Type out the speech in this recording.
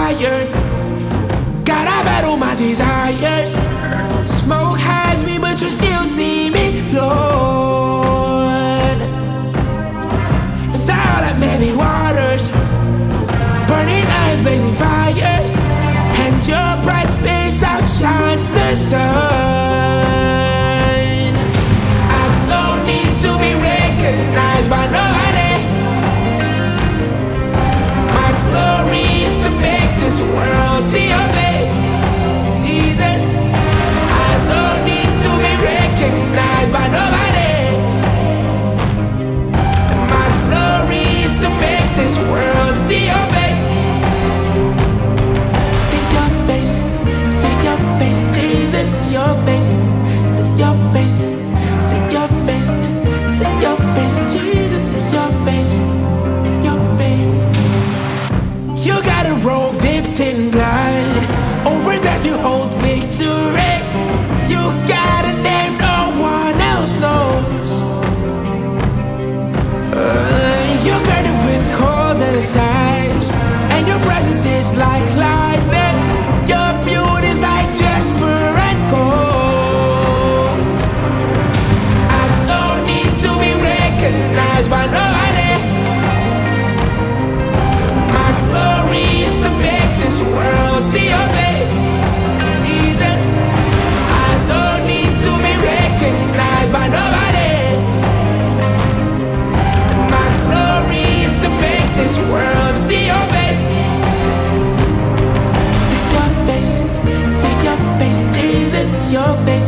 tired. Gotta battle my desires. Smoke has me, but you still see me, Lord. It's all that many waters, burning eyes, blazing fires, and your bright face outshines the sun. I don't need to be recognized by nobody. My glory is to make this world see your face, Jesus. I don't need to be recognized by nobody. My glory is to make this world see your face. See your face, see your face, Jesus. Your face, see your face, see your face, see your face, Jesus. See your face, your face. You got a robe dipped in blood. Over death you hold victory. You got a name no one else knows. You're girded with coldest eyes, and your presence is like lightning. Your beauty is like jasper and gold. I don't need to be recognized by nobody. My glory is to make this world see your face, Jesus. I don't need to be recognized by nobody. My glory is to make this world see your face. See your face, Jesus. Your face,